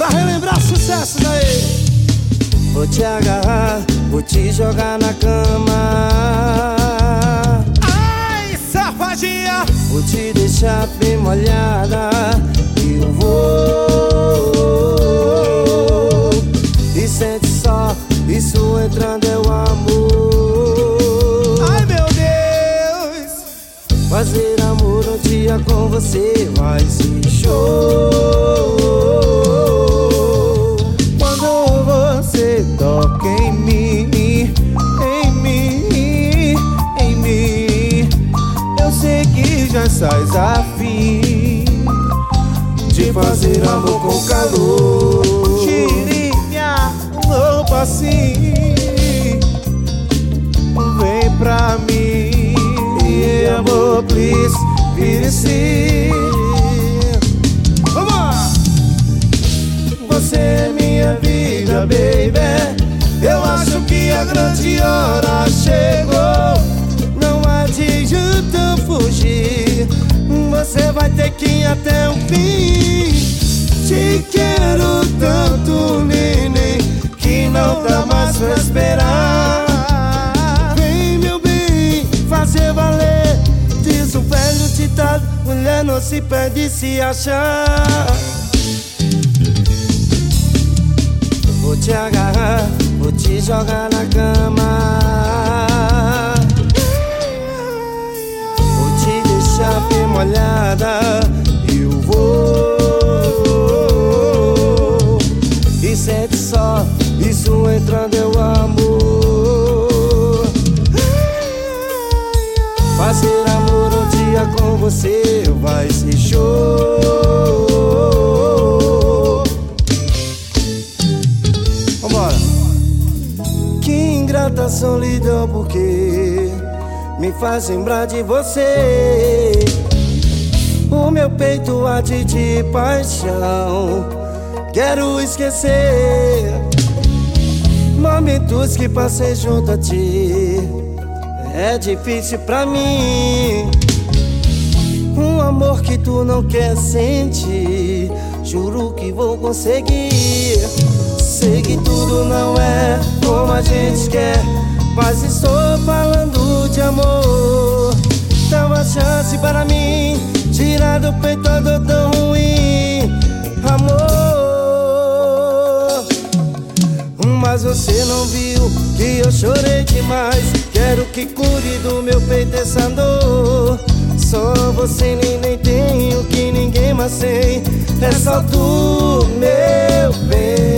pra relembrar sucessos aí. Vou te agarrar, vou te jogar na cama. Ai, safadinha! Vou te deixar bem molhada. Eu vou. E sente só, isso entrando é o amor. Ai, meu Deus! Fazer amor um dia com você vai ser show. Quando você toca em mim, em mim, em mim, eu sei que já sais a fim de fazer amor com calor. Tire minha roupa assim, Vem pra mim, e amor, please, vire-se. vamos lá! Você é minha vida, baby. Eu acho que a grande hora chegou. Não adianta fugir, você vai ter que ir até o fim. Te quero tanto, neném, que não dá mais pra esperar. Vem, meu bem, fazer valer. Diz um velho ditado: mulher não se perde se achar. Vou te agarrar, vou te jogar na cama. Vou te deixar bem molhada. Eu vou. E sente só, isso entrando é o amor. Fazer amor um dia com você vai ser show. Vambora. Que ingrata solidão, porque me faz lembrar de você. O meu peito arde de paixão, quero esquecer momentos que passei junto a ti. É difícil pra mim, um amor que tu não quer sentir. Juro que vou conseguir. Sei que tudo não é como a gente quer, mas estou falando de amor. Dá uma chance para mim, tirar do peito a dor tão ruim, amor. Mas você não viu que eu chorei demais. Quero que cure do meu peito essa dor. Só você nem tem o que ninguém mais tem. É só tu, meu bem.